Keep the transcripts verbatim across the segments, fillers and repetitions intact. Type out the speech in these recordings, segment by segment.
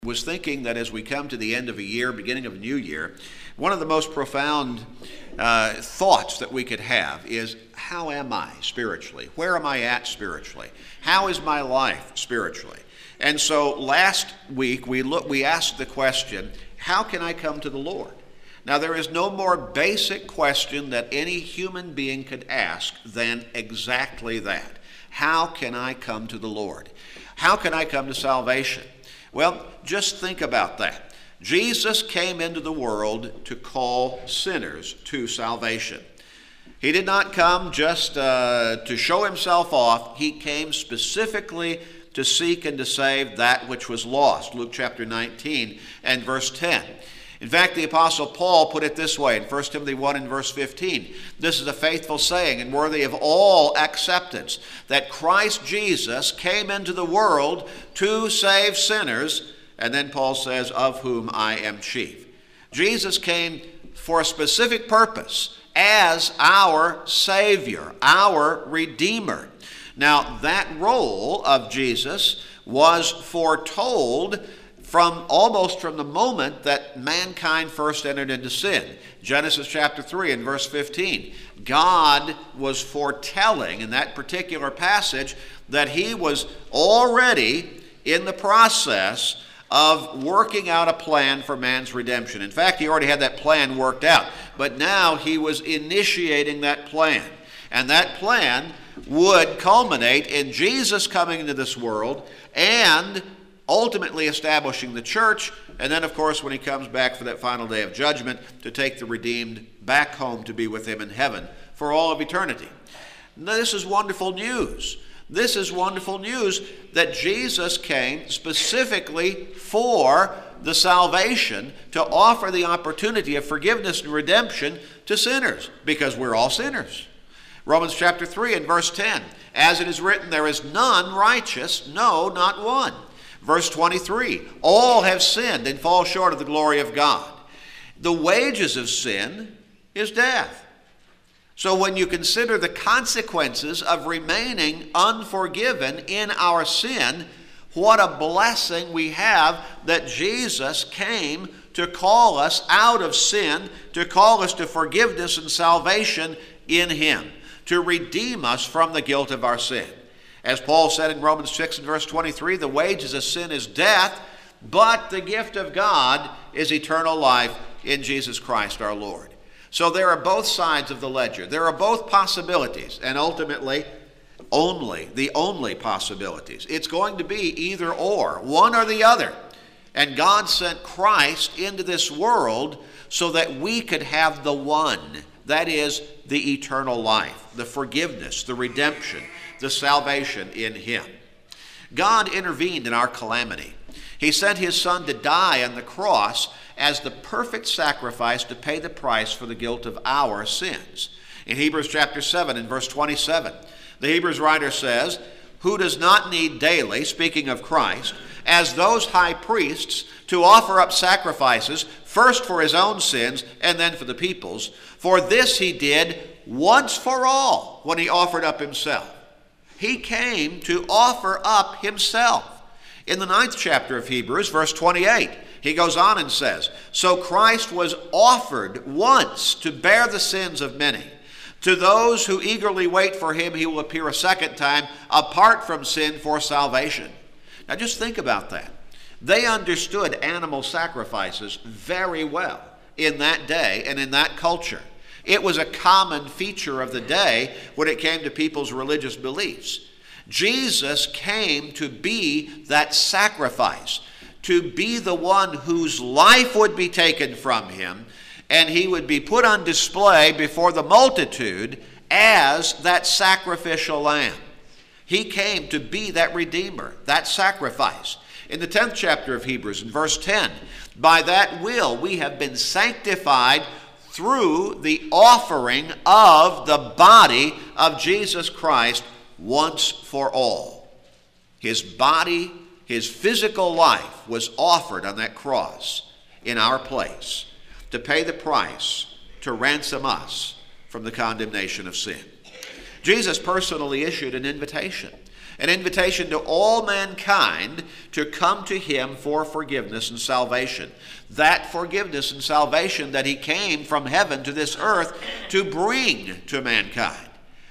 Was thinking that as we come to the end of a year, beginning of a new year, one of the most profound uh, thoughts that we could have is, how am I spiritually? Where am I at spiritually? How is my life spiritually? And so last week we look, we asked the question, how can I come to the Lord? Now, there is no more basic question that any human being could ask than exactly that. How can I come to the Lord? How can I come to salvation? Well, just think about that. Jesus came into the world to call sinners to salvation. He did not come just uh, to show himself off. He came specifically to seek and to save that which was lost. Luke chapter nineteen and verse ten. In fact, the Apostle Paul put it this way in First Timothy one and verse fifteen. This is a faithful saying and worthy of all acceptance, that Christ Jesus came into the world to save sinners, and then Paul says, of whom I am chief. Jesus came for a specific purpose as our Savior, our Redeemer. Now, that role of Jesus was foretold from almost from the moment that mankind first entered into sin. Genesis chapter three and verse fifteen. God was foretelling in that particular passage that he was already in the process of working out a plan for man's redemption. In fact, he already had that plan worked out, but now he was initiating that plan. And that plan would culminate in Jesus coming into this world and ultimately establishing the church, and then, of course, when he comes back for that final day of judgment, to take the redeemed back home to be with him in heaven for all of eternity. Now, this is wonderful news. This is wonderful news that Jesus came specifically for the salvation, to offer the opportunity of forgiveness and redemption to sinners, because we're all sinners. Romans chapter three and verse ten, as it is written, there is none righteous, no, not one. Verse twenty-three, all have sinned and fall short of the glory of God. The wages of sin is death. So when you consider the consequences of remaining unforgiven in our sin, what a blessing we have that Jesus came to call us out of sin, to call us to forgiveness and salvation in him, to redeem us from the guilt of our sin. As Paul said in Romans six and verse twenty-three, the wages of sin is death, but the gift of God is eternal life in Jesus Christ our Lord. So there are both sides of the ledger. There are both possibilities, and ultimately, only, the only possibilities. It's going to be either or, one or the other. And God sent Christ into this world so that we could have the one, that is, the eternal life, the forgiveness, the redemption, the salvation in him. God intervened in our calamity. He sent his Son to die on the cross as the perfect sacrifice to pay the price for the guilt of our sins. In Hebrews chapter seven and verse twenty-seven, the Hebrews writer says, who does not need daily, speaking of Christ, as those high priests, to offer up sacrifices, first for his own sins and then for the people's. For this he did once for all when he offered up himself. He came to offer up himself. In the ninth chapter of Hebrews, verse twenty-eight, he goes on and says, so Christ was offered once to bear the sins of many. To those who eagerly wait for him, he will appear a second time, apart from sin, for salvation. Now just think about that. They understood animal sacrifices very well in that day and in that culture. It was a common feature of the day when it came to people's religious beliefs. Jesus came to be that sacrifice, to be the one whose life would be taken from him, and he would be put on display before the multitude as that sacrificial lamb. He came to be that Redeemer, that sacrifice. In the tenth chapter of Hebrews, in verse ten, by that will we have been sanctified through the offering of the body of Jesus Christ once for all. His body, his physical life was offered on that cross in our place to pay the price to ransom us from the condemnation of sin. Jesus personally issued an invitation. an invitation to all mankind to come to him for forgiveness and salvation. That forgiveness and salvation that he came from heaven to this earth to bring to mankind.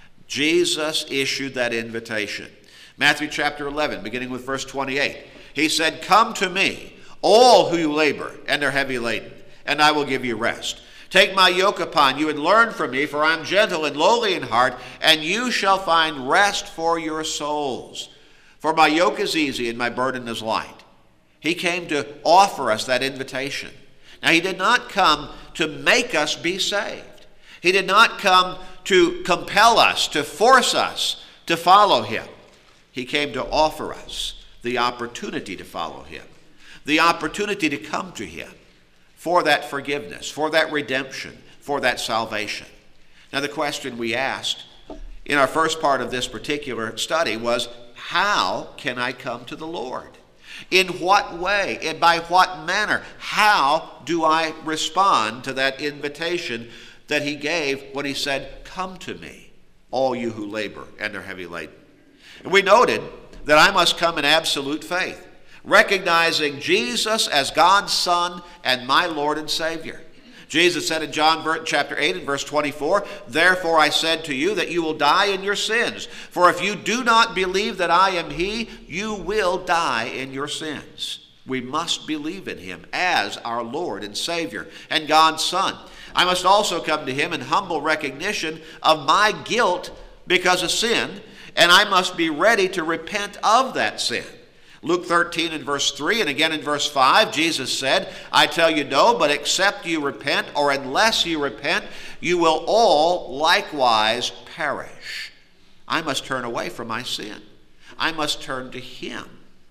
Jesus issued that invitation. Matthew chapter eleven, beginning with verse twenty-eight. He said, "Come to me, all who labor and are heavy laden, and I will give you rest. Take my yoke upon you and learn from me, for I am gentle and lowly in heart, and you shall find rest for your souls. For my yoke is easy and my burden is light." He came to offer us that invitation. Now, he did not come to make us be saved. He did not come to compel us, to force us to follow him. He came to offer us the opportunity to follow him, the opportunity to come to him for that forgiveness, for that redemption, for that salvation. Now, the question we asked in our first part of this particular study was, how can I come to the Lord? In what way and by what manner? How do I respond to that invitation that he gave when he said, "Come to me, all you who labor and are heavy laden"? And we noted that I must come in absolute faith, recognizing Jesus as God's Son and my Lord and Savior. Jesus said in John chapter eight and verse twenty-four, "Therefore I said to you that you will die in your sins. For if you do not believe that I am he, you will die in your sins." We must believe in him as our Lord and Savior and God's Son. I must also come to him in humble recognition of my guilt because of sin, and I must be ready to repent of that sin. Luke thirteen and verse three, and again in verse five, Jesus said, "I tell you no, but except you repent, or unless you repent, you will all likewise perish." I must turn away from my sin. I must turn to him.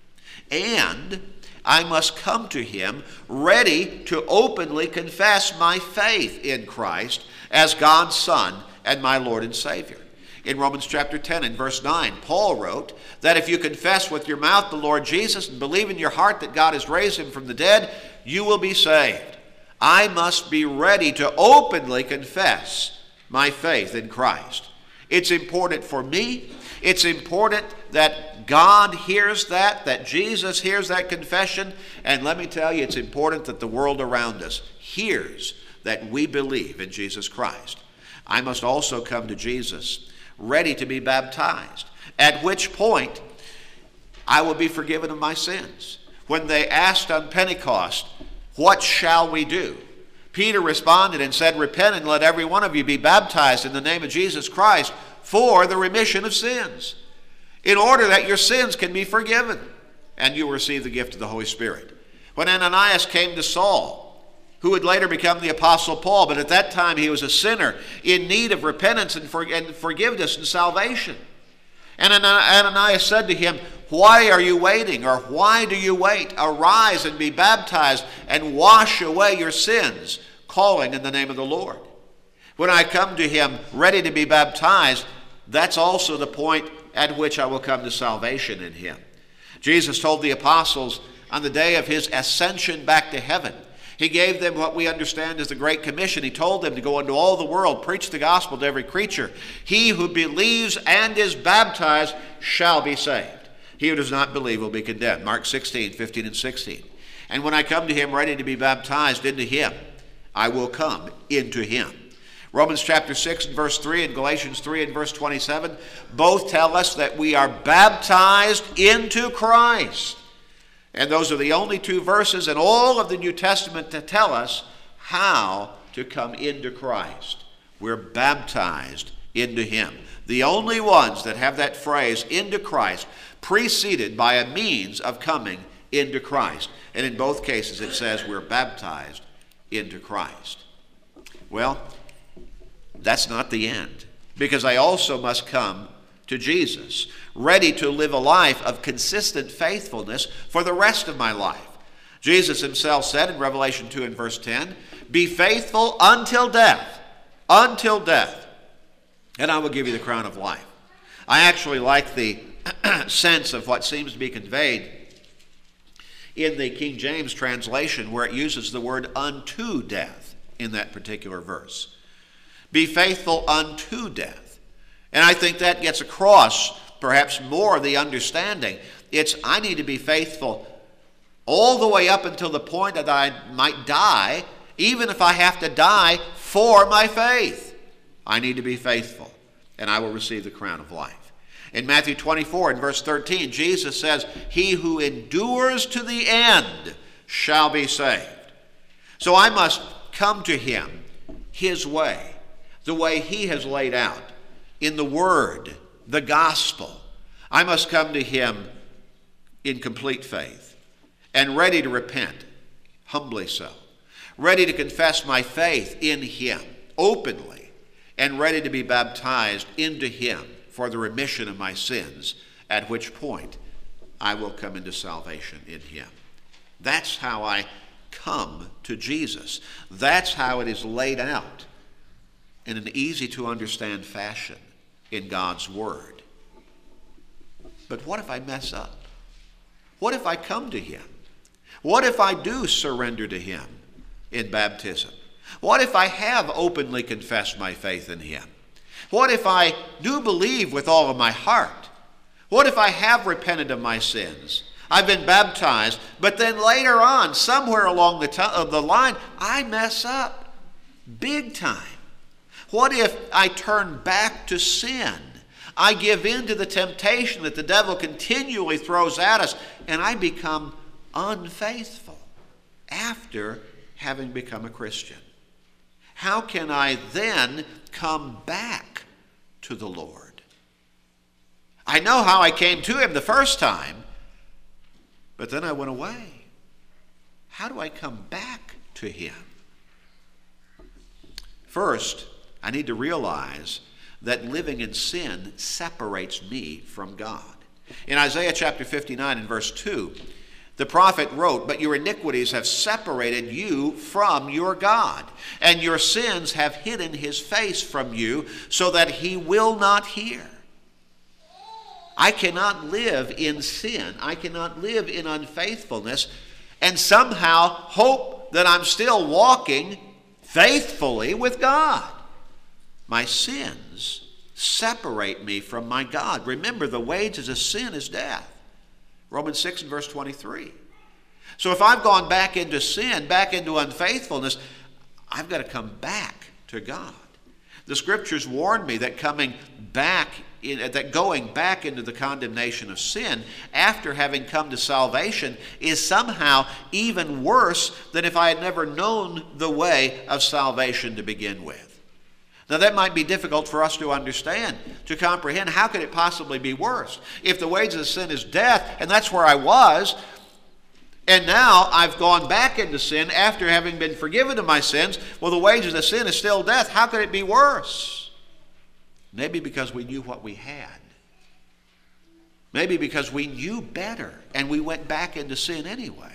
And I must come to him ready to openly confess my faith in Christ as God's Son and my Lord and Savior. In Romans chapter ten and verse nine, Paul wrote that if you confess with your mouth the Lord Jesus and believe in your heart that God has raised him from the dead, you will be saved. I must be ready to openly confess my faith in Christ. It's important for me. It's important that God hears that, that Jesus hears that confession. And let me tell you, it's important that the world around us hears that we believe in Jesus Christ. I must also come to Jesus ready to be baptized, at which point I will be forgiven of my sins. When they asked on Pentecost, "What shall we do?" Peter responded and said, "Repent and let every one of you be baptized in the name of Jesus Christ for the remission of sins, in order that your sins can be forgiven, and you will receive the gift of the Holy Spirit." When Ananias came to Saul, who would later become the Apostle Paul, but at that time he was a sinner in need of repentance and, for, and forgiveness and salvation. And Ananias said to him, "Why are you waiting?" or "Why do you wait? Arise and be baptized and wash away your sins, calling in the name of the Lord." When I come to him ready to be baptized, that's also the point at which I will come to salvation in him. Jesus told the apostles on the day of his ascension back to heaven, he gave them what we understand as the Great Commission. He told them to go into all the world, preach the gospel to every creature. He who believes and is baptized shall be saved. He who does not believe will be condemned. Mark sixteen, fifteen and sixteen. And when I come to him ready to be baptized into him, I will come into him. Romans chapter six and verse three and Galatians three and verse twenty-seven both tell us that we are baptized into Christ. And those are the only two verses in all of the New Testament to tell us how to come into Christ. We're baptized into him. The only ones that have that phrase, into Christ, preceded by a means of coming into Christ. And in both cases it says we're baptized into Christ. Well, that's not the end, because I also must come to Jesus, ready to live a life of consistent faithfulness for the rest of my life. Jesus himself said in Revelation two and verse ten, "Be faithful until death, until death, and I will give you the crown of life." I actually like the sense of what seems to be conveyed in the King James translation, where it uses the word unto death in that particular verse. Be faithful unto death. And I think that gets across perhaps more the understanding. It's I need to be faithful all the way up until the point that I might die, even if I have to die for my faith. I need to be faithful, and I will receive the crown of life. In Matthew twenty-four, in verse thirteen, Jesus says, "He who endures to the end shall be saved." So I must come to him his way, the way he has laid out in the Word, the gospel. I must come to him in complete faith and ready to repent, humbly so, ready to confess my faith in him openly, and ready to be baptized into him for the remission of my sins, at which point I will come into salvation in him. That's how I come to Jesus. That's how it is laid out in an easy to understand fashion in God's Word. But what if I mess up? What if I come to him? What if I do surrender to him in baptism? What if I have openly confessed my faith in him? What if I do believe with all of my heart? What if I have repented of my sins? I've been baptized, but then later on, somewhere along the, t- of the line, I mess up big time. What if I turn back to sin? I give in to the temptation that the devil continually throws at us, and I become unfaithful after having become a Christian. How can I then come back to the Lord? I know how I came to him the first time, but then I went away. How do I come back to him? First, I need to realize that living in sin separates me from God. In Isaiah chapter fifty-nine and verse two, the prophet wrote, "But your iniquities have separated you from your God, and your sins have hidden his face from you, so that he will not hear." I cannot live in sin. I cannot live in unfaithfulness and somehow hope that I'm still walking faithfully with God. My sins separate me from my God. Remember, the wages of sin is death. Romans six and verse twenty-three. So if I've gone back into sin, back into unfaithfulness, I've got to come back to God. The scriptures warn me that coming back, in, that going back into the condemnation of sin after having come to salvation is somehow even worse than if I had never known the way of salvation to begin with. Now that might be difficult for us to understand, to comprehend. How could it possibly be worse? If the wages of sin is death, and that's where I was, and now I've gone back into sin after having been forgiven of my sins, well, the wages of sin is still death. How could it be worse? Maybe because we knew what we had. Maybe because we knew better and we went back into sin anyway.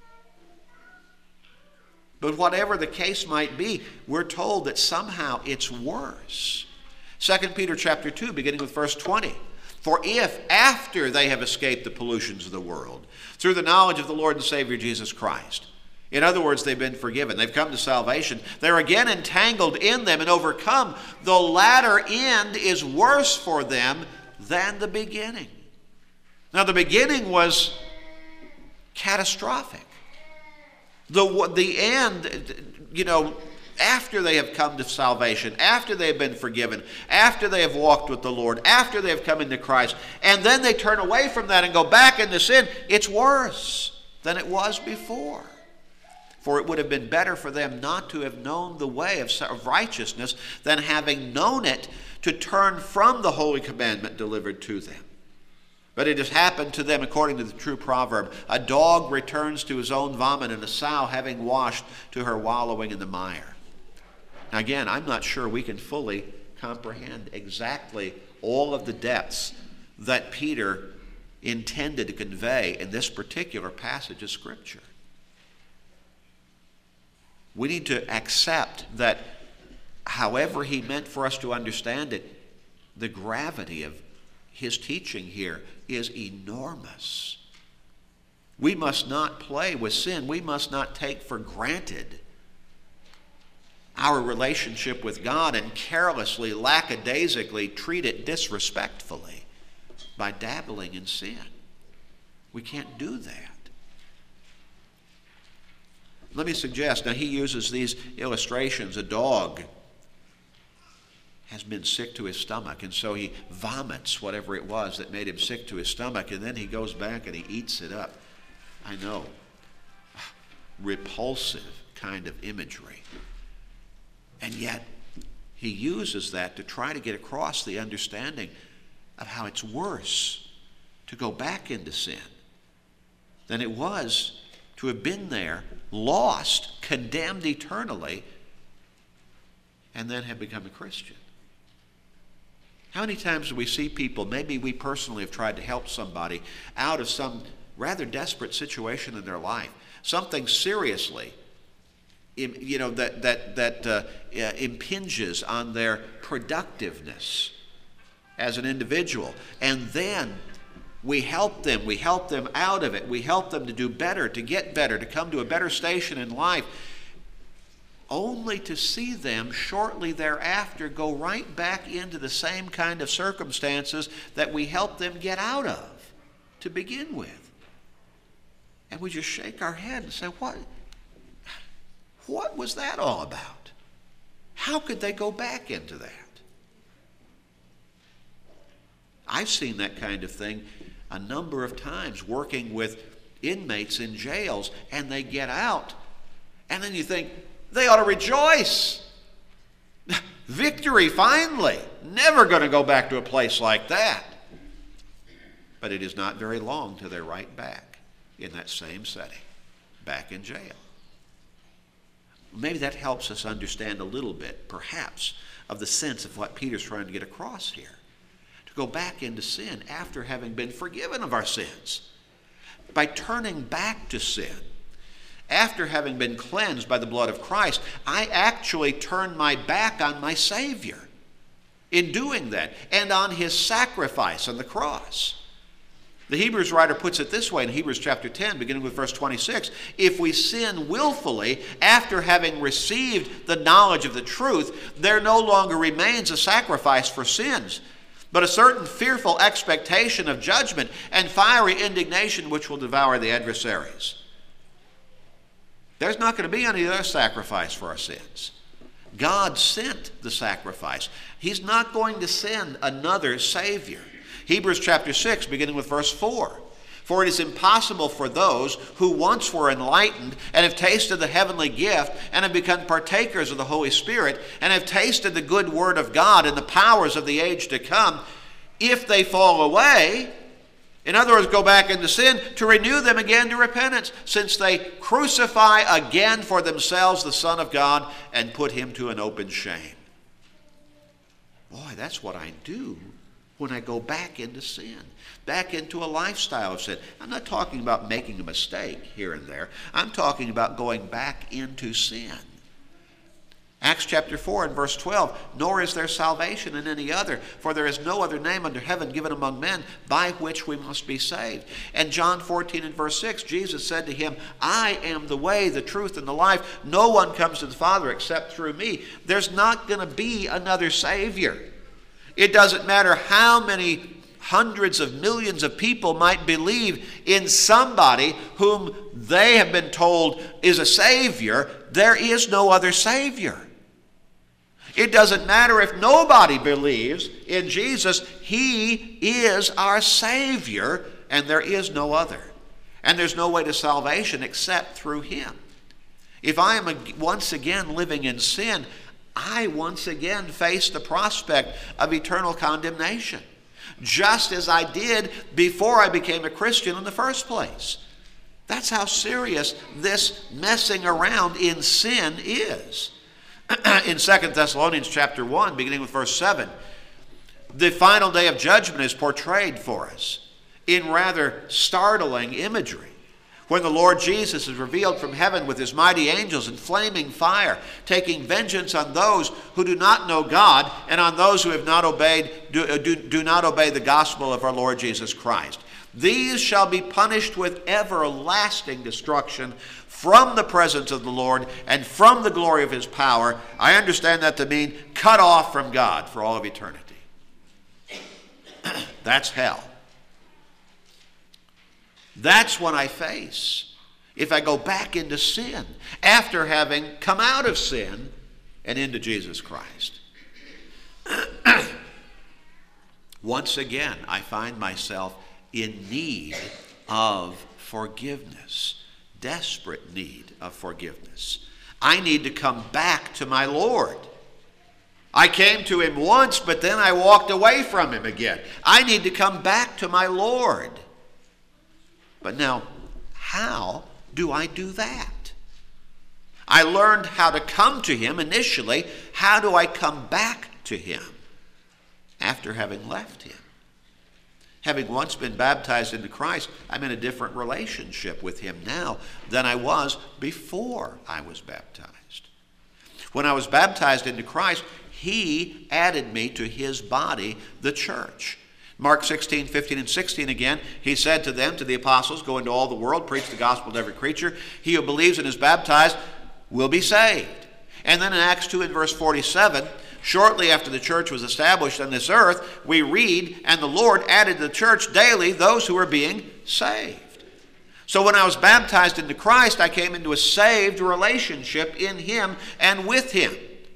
But whatever the case might be, we're told that somehow it's worse. Second Peter chapter two, beginning with verse twenty. "For if after they have escaped the pollutions of the world, through the knowledge of the Lord and Savior Jesus Christ," in other words, they've been forgiven, they've come to salvation, "they're again entangled in them and overcome, the latter end is worse for them than the beginning." Now the beginning was catastrophic. The, the end, you know, after they have come to salvation, after they have been forgiven, after they have walked with the Lord, after they have come into Christ, and then they turn away from that and go back into sin, it's worse than it was before. For it would have been better for them not to have known the way of righteousness than having known it to turn from the holy commandment delivered to them. But it has happened to them according to the true proverb, "A dog returns to his own vomit, and a sow having washed to her wallowing in the mire." Now again, I'm not sure we can fully comprehend exactly all of the depths that Peter intended to convey in this particular passage of Scripture. We need to accept that however he meant for us to understand it, the gravity of his teaching here is enormous. We must not play with sin. We must not take for granted our relationship with God and carelessly, lackadaisically treat it disrespectfully. by dabbling in sin. We can't do that. Let me suggest, now he uses these illustrations. A dog has been sick to his stomach, and so he vomits whatever it was that made him sick to his stomach, and then he goes back and he eats it up. I know. Repulsive kind of imagery. And yet, he uses that to try to get across the understanding of how it's worse to go back into sin than it was to have been there, lost, condemned eternally, and then have become a Christian. How many times do we see people, maybe we personally have tried to help somebody out of some rather desperate situation in their life, something seriously, you know, that, that, that uh, uh, impinges on their productiveness as an individual. And then we help them, we help them out of it, we help them to do better, to get better, to come to a better station in life, only to see them shortly thereafter go right back into the same kind of circumstances that we helped them get out of to begin with. And we just shake our head and say, what, what was that all about? How could they go back into that? I've seen that kind of thing a number of times working with inmates in jails, and they get out, and then you think, they ought to rejoice. Victory, finally. Never going to go back to a place like that. But it is not very long till they're right back in that same setting, back in jail. Maybe that helps us understand a little bit, perhaps, of the sense of what Peter's trying to get across here. To go back into sin after having been forgiven of our sins. By turning back to sin, after having been cleansed by the blood of Christ, I actually turn my back on my Savior in doing that, and on his sacrifice on the cross. The Hebrews writer puts it this way in Hebrews chapter ten, beginning with verse twenty-six. If we sin willfully after having received the knowledge of the truth, there no longer remains a sacrifice for sins, but a certain fearful expectation of judgment and fiery indignation which will devour the adversaries. There's not going to be any other sacrifice for our sins. God sent the sacrifice. He's not going to send another Savior. Hebrews chapter six, beginning with verse four. For it is impossible for those who once were enlightened and have tasted the heavenly gift and have become partakers of the Holy Spirit and have tasted the good word of God and the powers of the age to come, if they fall away, in other words, go back into sin, to renew them again to repentance, since they crucify again for themselves the Son of God and put him to an open shame. Boy, that's what I do when I go back into sin, back into a lifestyle of sin. I'm not talking about making a mistake here and there. I'm talking about going back into sin. Acts chapter four and verse twelve, nor is there salvation in any other, for there is no other name under heaven given among men by which we must be saved. And John fourteen and verse six, Jesus said to him, I am the way, the truth, and the life. No one comes to the Father except through me. There's not going to be another Savior. It doesn't matter how many hundreds of millions of people might believe in somebody whom they have been told is a Savior. There is no other Savior. It doesn't matter if nobody believes in Jesus. He is our Savior, and there is no other. And there's no way to salvation except through him. If I am once again living in sin, I once again face the prospect of eternal condemnation, just as I did before I became a Christian in the first place. That's how serious this messing around in sin is. In Second Thessalonians chapter one, beginning with verse seven, the final day of judgment is portrayed for us in rather startling imagery, when the Lord Jesus is revealed from heaven with his mighty angels in flaming fire, taking vengeance on those who do not know God and on those who have not obeyed, do, do, do not obey the gospel of our Lord Jesus Christ. These shall be punished with everlasting destruction from the presence of the Lord and from the glory of his power. I understand that to mean cut off from God for all of eternity. That's hell. That's what I face if I go back into sin after having come out of sin and into Jesus Christ. Once again, I find myself in need of forgiveness, desperate need of forgiveness. I need to come back to my Lord. I came to him once, but then I walked away from him again. I need to come back to my Lord. But now, how do I do that? I learned how to come to him initially. How do I come back to him after having left him? Having once been baptized into Christ, I'm in a different relationship with him now than I was before I was baptized. When I was baptized into Christ, he added me to his body, the church. Mark sixteen, fifteen, and sixteen again, he said to them, to the apostles, go into all the world, preach the gospel to every creature. He who believes and is baptized will be saved. And then in Acts two and verse forty-seven, shortly after the church was established on this earth, we read, and the Lord added to the church daily those who were being saved. So when I was baptized into Christ, I came into a saved relationship in him and with him.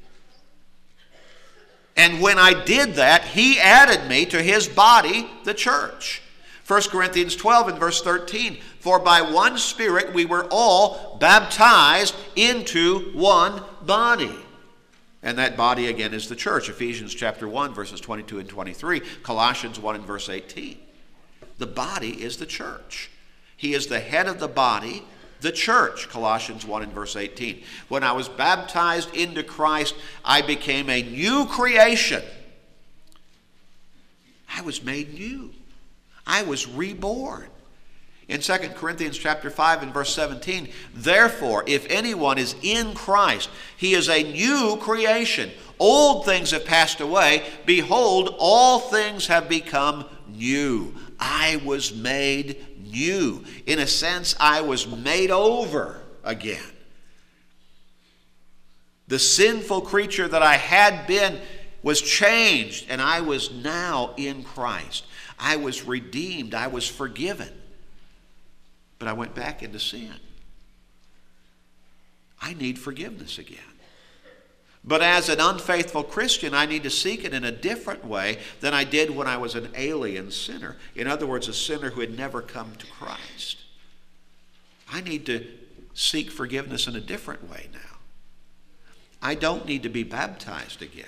And when I did that, he added me to his body, the church. First Corinthians twelve and verse thirteen, for by one Spirit we were all baptized into one body. And that body again is the church. Ephesians chapter one, verses twenty-two and twenty-three. Colossians one and verse eighteen. The body is the church. He is the head of the body, the church. Colossians one and verse eighteen. When I was baptized into Christ, I became a new creation. I was made new. I was reborn. In Second Corinthians chapter five and verse seventeen, therefore, if anyone is in Christ, he is a new creation. Old things have passed away. Behold, all things have become new. I was made new. In a sense, I was made over again. The sinful creature that I had been was changed, and I was now in Christ. I was redeemed. I was forgiven. But I went back into sin. I need forgiveness again. But as an unfaithful Christian, I need to seek it in a different way than I did when I was an alien sinner. In other words, a sinner who had never come to Christ. I need to seek forgiveness in a different way now. I don't need to be baptized again.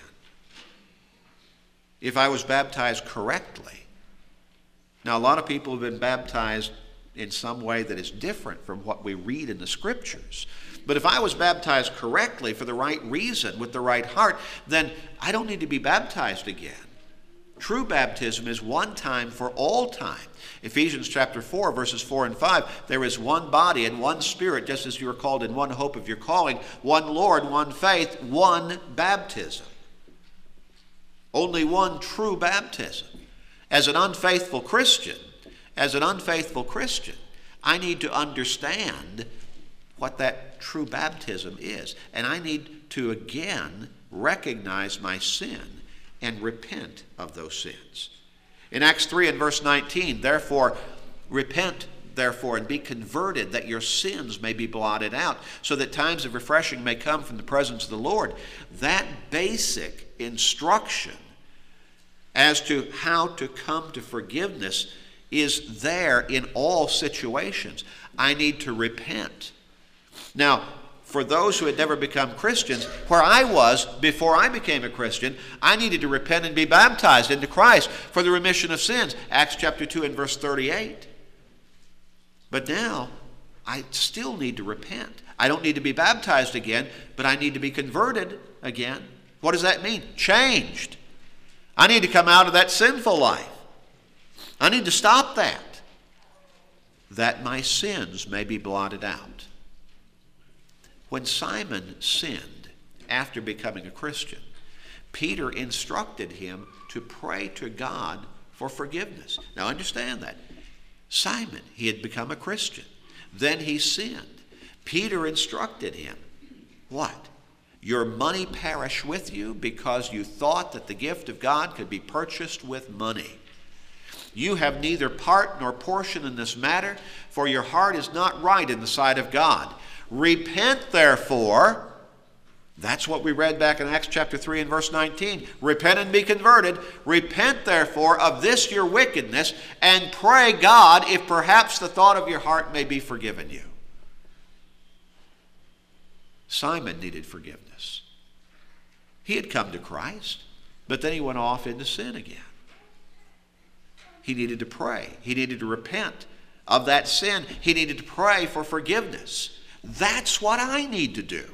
If I was baptized correctly. Now, a lot of people have been baptized in some way that is different from what we read in the Scriptures. But if I was baptized correctly for the right reason, with the right heart, then I don't need to be baptized again. True baptism is one time for all time. Ephesians chapter four, verses four and five, there is one body and one Spirit, just as you are called in one hope of your calling, one Lord, one faith, one baptism. Only one true baptism. As an unfaithful Christian, as an unfaithful Christian, I need to understand what that true baptism is. And I need to again recognize my sin and repent of those sins. In Acts three and verse nineteen, therefore, repent, therefore, and be converted, that your sins may be blotted out, so that times of refreshing may come from the presence of the Lord. That basic instruction as to how to come to forgiveness is there in all situations. I need to repent. Now, for those who had never become Christians, where I was before I became a Christian, I needed to repent and be baptized into Christ for the remission of sins. Acts chapter two and verse thirty-eight. But now, I still need to repent. I don't need to be baptized again, but I need to be converted again. What does that mean? Changed. I need to come out of that sinful life. I need to stop that, that my sins may be blotted out. When Simon sinned after becoming a Christian, Peter instructed him to pray to God for forgiveness. Now understand that. Simon, he had become a Christian. Then he sinned. Peter instructed him, what? Your money perish with you because you thought that the gift of God could be purchased with money. You have neither part nor portion in this matter, for your heart is not right in the sight of God. Repent, therefore. That's what we read back in Acts chapter three and verse nineteen. Repent and be converted. Repent, therefore, of this your wickedness, and pray God if perhaps the thought of your heart may be forgiven you. Simon needed forgiveness. He had come to Christ, but then he went off into sin again. He needed to pray. He needed to repent of that sin. He needed to pray for forgiveness. That's what I need to do.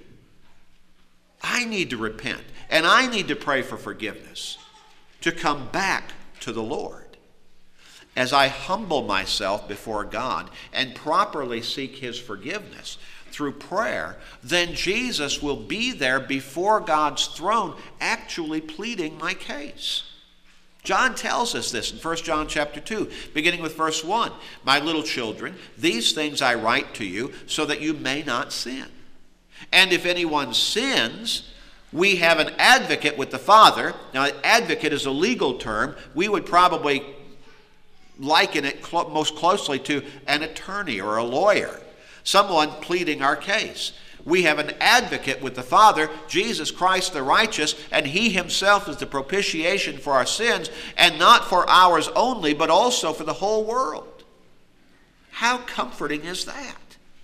I need to repent, and I need to pray for forgiveness, to come back to the Lord. As I humble myself before God and properly seek his forgiveness through prayer, then Jesus will be there before God's throne actually pleading my case. John tells us this in First John chapter two, beginning with verse one. My little children, these things I write to you so that you may not sin. And if anyone sins, we have an advocate with the Father. Now, advocate is a legal term. We would probably liken it clo- most closely to an attorney or a lawyer, someone pleading our case. We have an advocate with the Father, Jesus Christ the righteous, and he himself is the propitiation for our sins, and not for ours only, but also for the whole world. How comforting is that?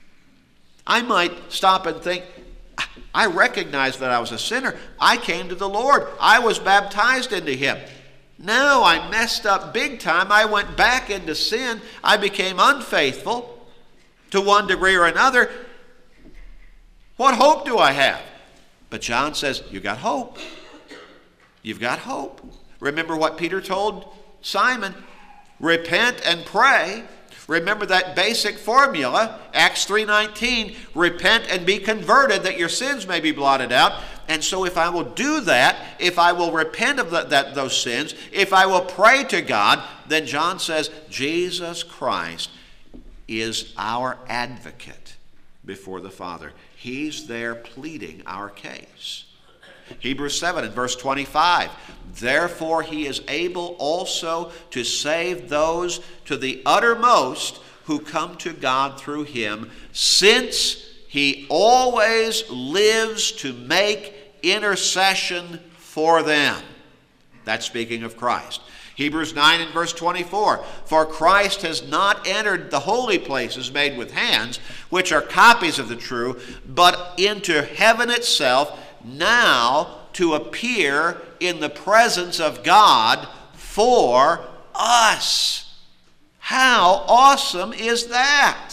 I might stop and think, I recognize that I was a sinner. I came to the Lord. I was baptized into him. No, I messed up big time. I went back into sin. I became unfaithful to one degree or another. What hope do I have? But John says, you got hope. You've got hope. Remember what Peter told Simon, repent and pray. Remember that basic formula, Acts three nineteen, repent and be converted that your sins may be blotted out. And so if I will do that, if I will repent of that, that, those sins, if I will pray to God, then John says Jesus Christ is our advocate before the Father. He's there pleading our case. Hebrews seven and verse twenty-five. Therefore he is able also to save those to the uttermost who come to God through him, since he always lives to make intercession for them. That's speaking of Christ. Hebrews nine and verse twenty-four. For Christ has not entered the holy places made with hands, which are copies of the true, but into heaven itself, now to appear in the presence of God for us. How awesome is that?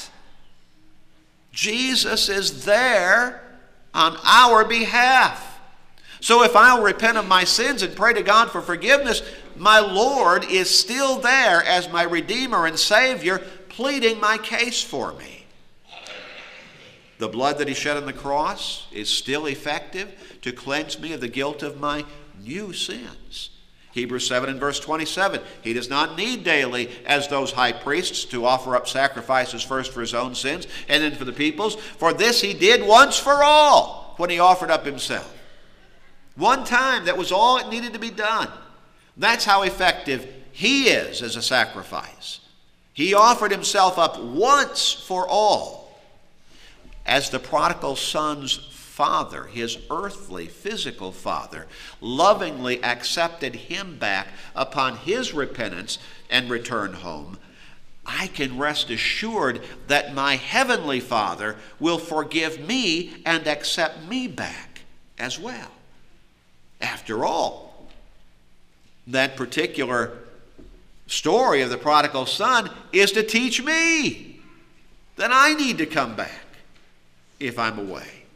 Jesus is there on our behalf. So if I'll repent of my sins and pray to God for forgiveness, my Lord is still there as my Redeemer and Savior, pleading my case for me. The blood that he shed on the cross is still effective to cleanse me of the guilt of my new sins. Hebrews seven and verse twenty-seven. He does not need daily, as those high priests, to offer up sacrifices first for his own sins and then for the people's. For this he did once for all when he offered up himself. One time, that was all it needed to be done. That's how effective he is as a sacrifice. He offered himself up once for all. As the prodigal son's father, his earthly, physical father, lovingly accepted him back upon his repentance and return home, I can rest assured that my heavenly Father will forgive me and accept me back as well. After all, that particular story of the prodigal son is to teach me that I need to come back if I'm away.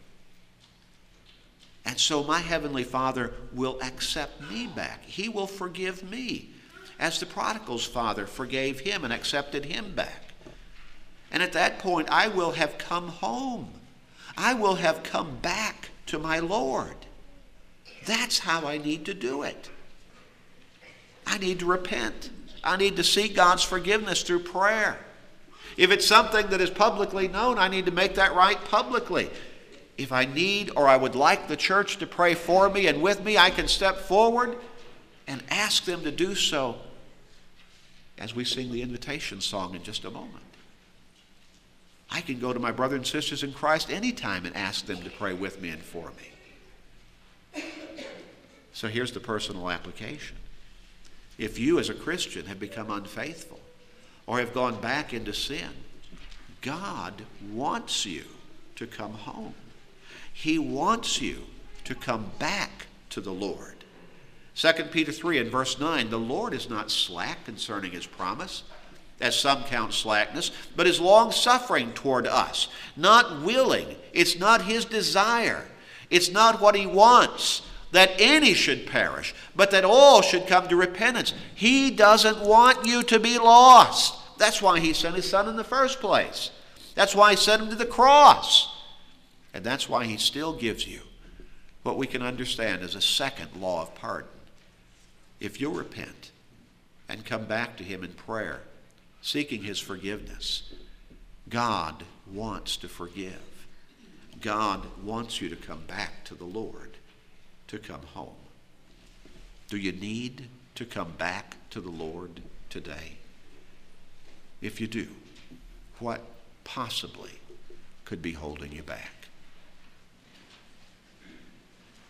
And so my heavenly Father will accept me back. He will forgive me as the prodigal's father forgave him and accepted him back. And at that point, I will have come home. I will have come back to my Lord. That's how I need to do it. I need to repent. I need to seek God's forgiveness through prayer. If it's something that is publicly known, I need to make that right publicly. If I need or I would like the church to pray for me and with me, I can step forward and ask them to do so as we sing the invitation song in just a moment. I can go to my brothers and sisters in Christ anytime and ask them to pray with me and for me. So here's the personal application. If you as a Christian have become unfaithful or have gone back into sin, God wants you to come home. He wants you to come back to the Lord. Second Peter three and verse nine, the Lord is not slack concerning his promise, as some count slackness, but is long-suffering toward us, not willing. It's not his desire. It's not what he wants, that any should perish, but that all should come to repentance. He doesn't want you to be lost. That's why he sent his son in the first place. That's why he sent him to the cross. And that's why he still gives you what we can understand as a second law of pardon. If you'll repent and come back to him in prayer, seeking his forgiveness, God wants to forgive. God wants you to come back to the Lord, to come home. Do you need to come back to the Lord today? If you do, what possibly could be holding you back?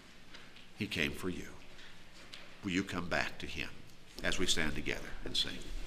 He came for you. Will you come back to him as we stand together and sing?